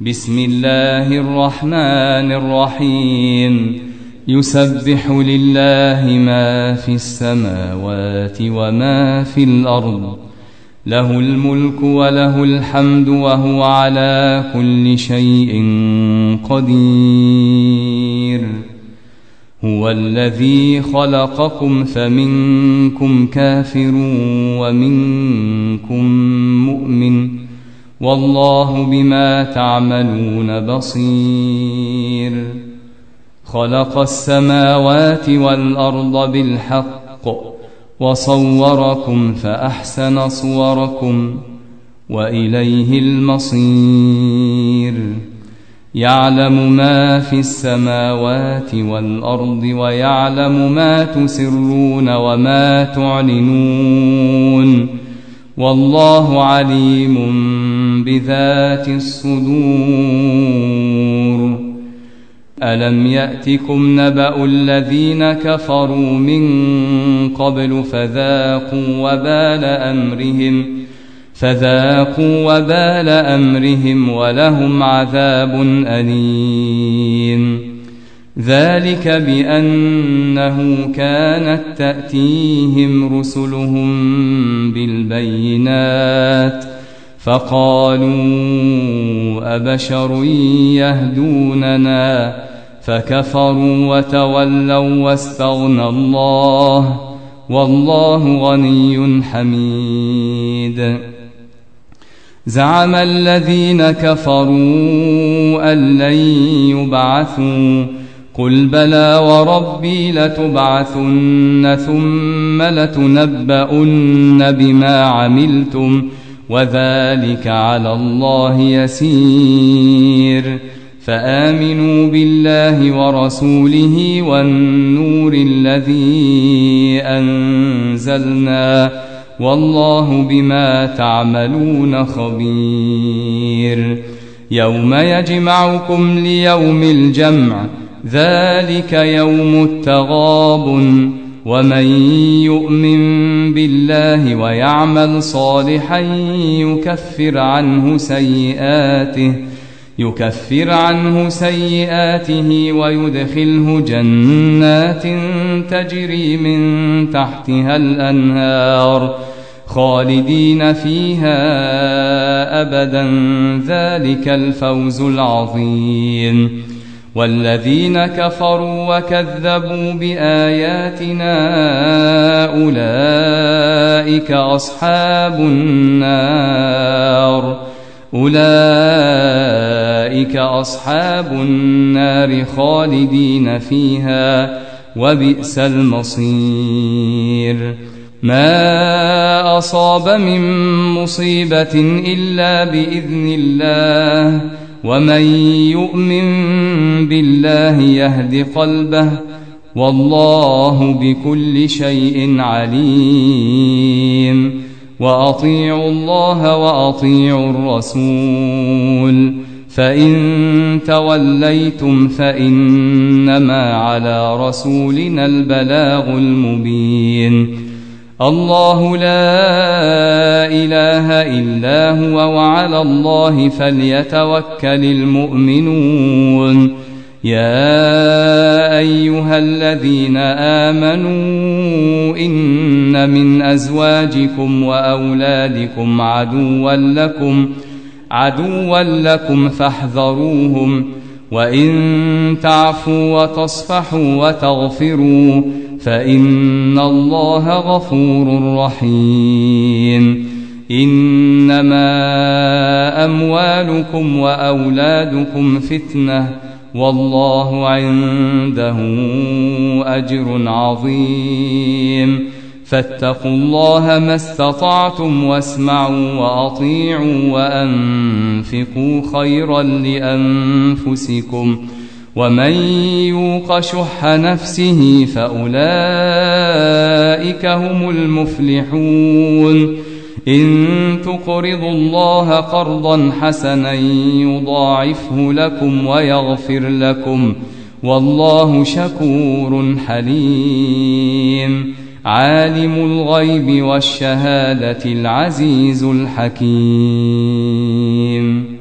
بسم الله الرحمن الرحيم يسبح لله ما في السماوات وما في الأرض له الملك وله الحمد وهو على كل شيء قدير هو الذي خلقكم فمنكم كافر ومنكم مؤمن والله بما تعملون بصير خلق السماوات والأرض بالحق وصوركم فأحسن صوركم وإليه المصير يعلم ما في السماوات والأرض ويعلم ما تسرون وما تعلنون والله عليم بذات الصدور ألم يأتكم نبأ الذين كفروا من قبل فذاقوا وبال أمرهم ولهم عذاب أليم ذلك بأنه كانت تأتيهم رسلهم بالبينات فقالوا أبشر يهدوننا فكفروا وتولوا واستغنى الله والله غني حميد زعم الذين كفروا أن لن يبعثوا قل بلى وربي لتبعثن ثم لتنبؤن بما عملتم وذلك على الله يسير فآمنوا بالله ورسوله والنور الذي أنزلنا والله بما تعملون خبير يوم يجمعكم ليوم الجمع ذلك يوم التغابن ومن يؤمن بالله ويعمل صالحا يكفر عنه سيئاته ويدخله جنات تجري من تحتها الأنهار خالدين فيها أبدا ذلك الفوز العظيم والذين كفروا وكذبوا بآياتنا أولئك أصحاب النار خالدين فيها وبئس المصير ما أصاب من مصيبة إلا بإذن الله ومن يؤمن بالله يهد قلبه والله بكل شيء عليم وأطيعوا الله وأطيعوا الرسول فإن توليتم فإنما على رسولنا البلاغ المبين الله لا إله إلا هو وعلى الله فليتوكل المؤمنون يا أيها الذين آمنوا إن من أزواجكم وأولادكم عدوا لكم فاحذروهم وإن تعفوا وتصفحوا وتغفروا فإن الله غفور رحيم إنما أموالكم وأولادكم فتنة والله عنده أجر عظيم فاتقوا الله ما استطعتم واسمعوا وأطيعوا وأنفقوا خيرا لأنفسكم ومن يوق شح نفسه فأولئك هم المفلحون إن تقرضوا الله قرضا حسنا يضاعفه لكم ويغفر لكم والله شكور حليم عالم الغيب والشهادة العزيز الحكيم.